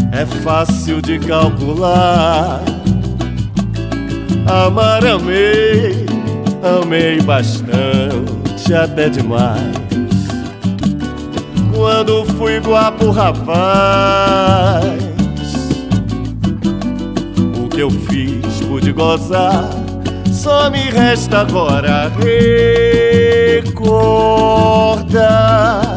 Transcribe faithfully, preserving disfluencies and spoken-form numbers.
é fácil de calcular. Amar amei, amei bastante, até demais. Quando fui guapo rapaz, o que eu fiz pude gozar, só me resta agora recordar.